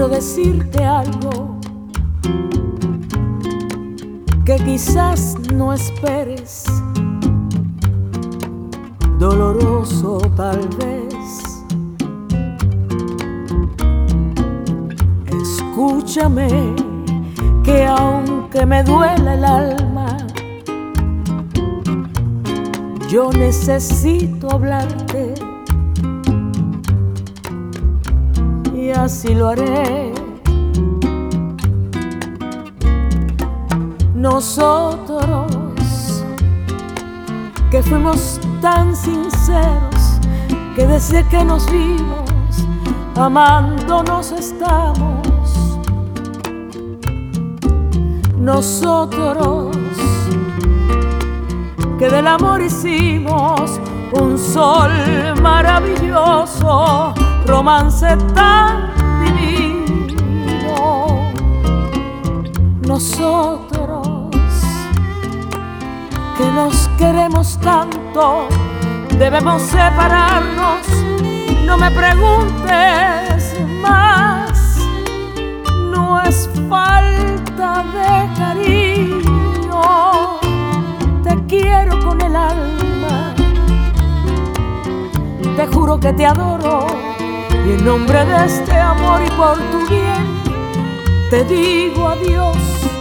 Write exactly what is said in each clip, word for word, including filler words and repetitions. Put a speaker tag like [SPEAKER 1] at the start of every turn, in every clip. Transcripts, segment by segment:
[SPEAKER 1] quiero decirte algo que quizás no esperes, doloroso tal vez. Escúchame, que aunque me duela el alma, yo necesito hablarte, y así lo haré. Nosotros que fuimos tan sinceros, que desde que nos vimos amándonos estamos. Nosotros que del amor hicimos un sol maravilloso, romance tan divino. Nosotros que nos queremos tanto, debemos separarnos. No me preguntes más, no es falta de cariño, te quiero con el alma, te juro que te adoro, y en nombre de este amor y por tu bien te digo adiós.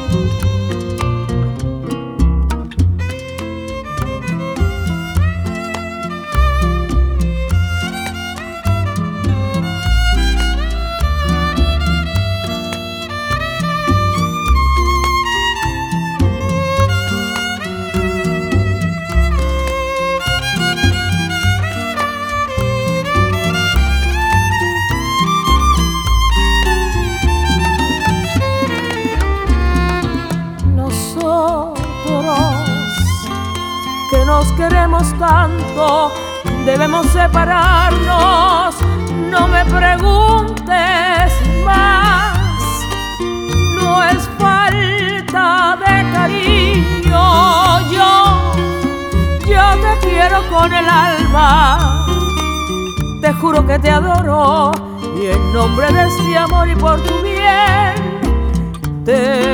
[SPEAKER 1] Que nos queremos tanto, debemos separarnos. No me preguntes más, no es falta de cariño. Yo, yo te quiero con el alma, te juro que te adoro, y en nombre de este amor y por tu bien te